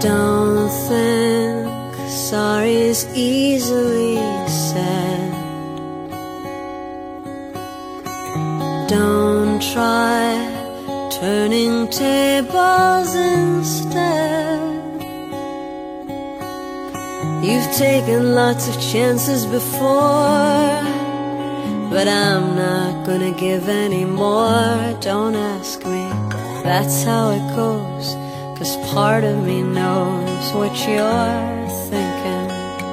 Don't think sorry is easily said. Don't try turning tables instead. You've taken lots of chances before, but I'm not gonna give any more. Don't ask me, that's how it goes, 'cause part of me knows what you're thinking.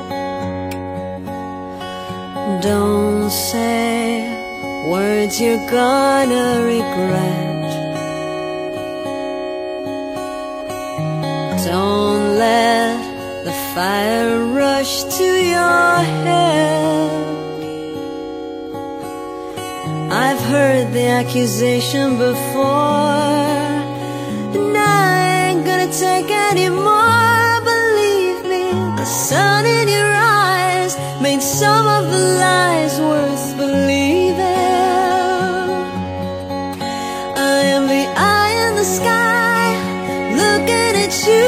Don't say words you're gonna regret. Don't let the fire rush to your head. I've heard the accusation before, and I ain't gonna take any more. Believe me, the sun in your eyes made some of the lies worth believing. I am the eye in the sky, looking at you.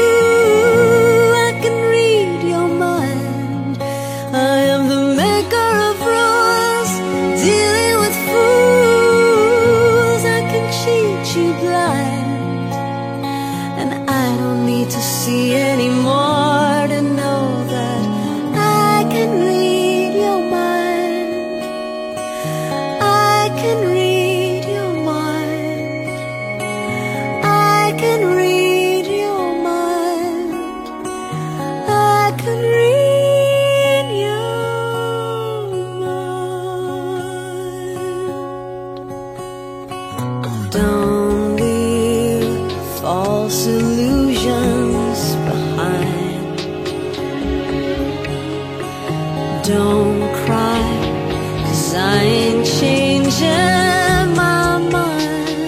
I can read your mind. I am the maker of rules, dealing with fools. I can cheat you blind, and I don't need to see anymore to know that I can read your mind. I can read your mind. I can read your mind. I can read your mind. Don't leave false illusions behind. Don't cry, 'cause I ain't changing my mind.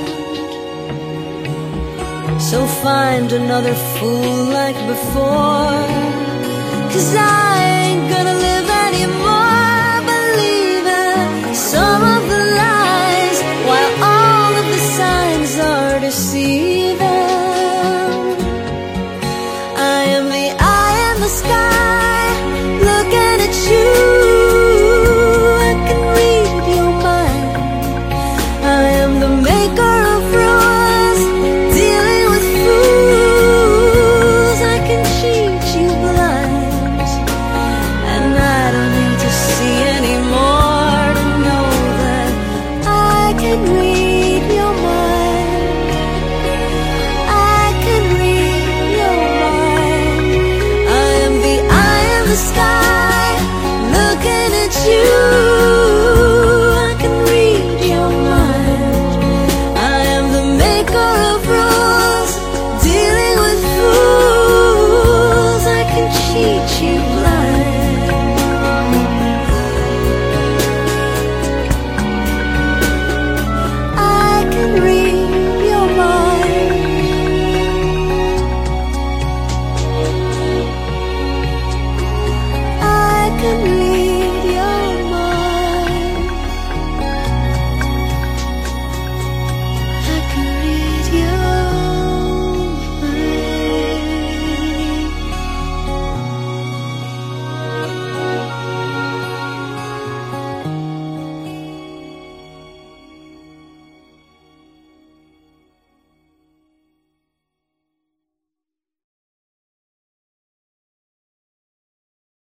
So find another fool like before, 'cause I